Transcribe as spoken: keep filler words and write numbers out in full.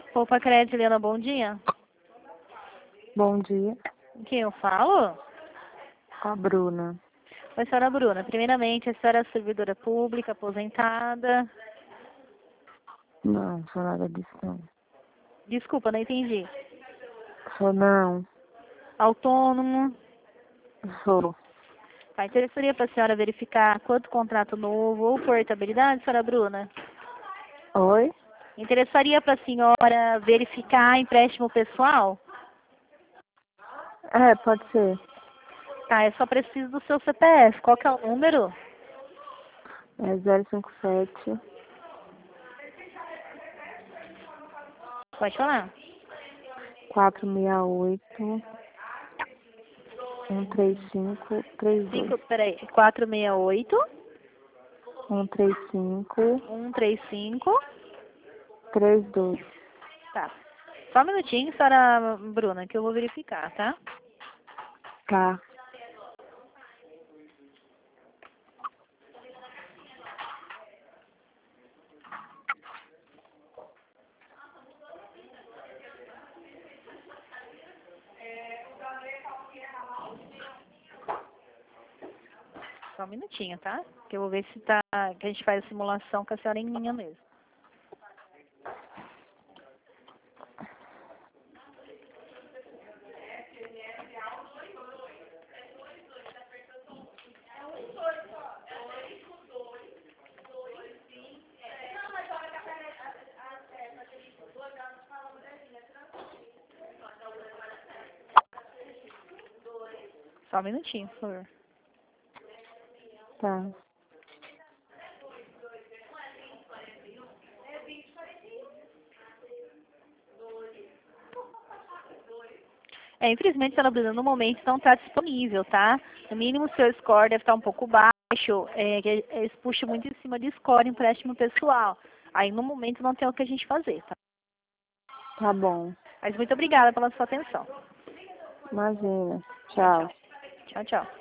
Poupa Crédito, Helena, bom dia. Bom dia, Quem eu falo? a Bruna. Oi, senhora Bruna. Primeiramente, a senhora é servidora pública, aposentada. Não, sou nada disso não. Desculpa, não entendi. Sou não, Autônomo. sou. Tá, interessaria para a senhora verificar quanto contrato novo ou portabilidade, senhora Bruna? Oi? Interessaria para a senhora verificar empréstimo pessoal? É, pode ser. Tá, eu só preciso do seu C P F. Qual que é o número? É zero cinco sete, Pode falar. quatro seis oito, um três cinco, três dois. Cinco, peraí, quatro seis oito, um três cinco, um três cinco. três dois. Tá. Só um minutinho, senhora Bruna, que eu vou verificar, tá? Tá, Só um minutinho, tá? Que eu vou ver se tá. Que a gente faz a simulação com a senhora em linha mesmo. Só um minutinho, por favor. tá. É, infelizmente, senhora Bruna, no momento não está disponível, tá? No mínimo, o seu score deve estar um pouco baixo, é, que eles puxam muito em cima de score, empréstimo pessoal. Aí, no momento, não tem o que a gente fazer, tá? Tá bom. Mas muito obrigada pela sua atenção. Imagina. Tchau, Tchau. tchau. Tchau, tchau.